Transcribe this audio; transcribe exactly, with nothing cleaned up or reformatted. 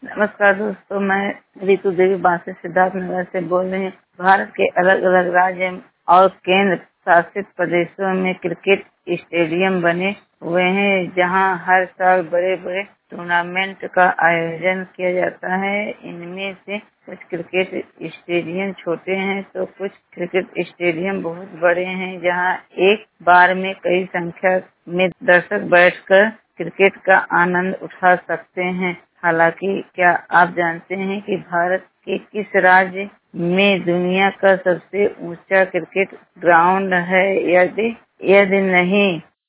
नमस्कार दोस्तों, मैं रितु देवी बांसे सिद्धार्थ नगर से बोल रही हूँ। भारत के अलग अलग राज्य और केंद्र शासित प्रदेशों में क्रिकेट स्टेडियम बने हुए हैं, जहां हर साल बड़े बड़े टूर्नामेंट का आयोजन किया जाता है। इनमें से कुछ क्रिकेट स्टेडियम छोटे हैं तो कुछ क्रिकेट स्टेडियम बहुत बड़े हैं, जहां एक बार में कई संख्या में दर्शक बैठकर क्रिकेट का आनंद उठा सकते हैं। हालांकि क्या आप जानते हैं कि भारत के किस राज्य में दुनिया का सबसे ऊंचा क्रिकेट ग्राउंड है? यदि यदि नहीं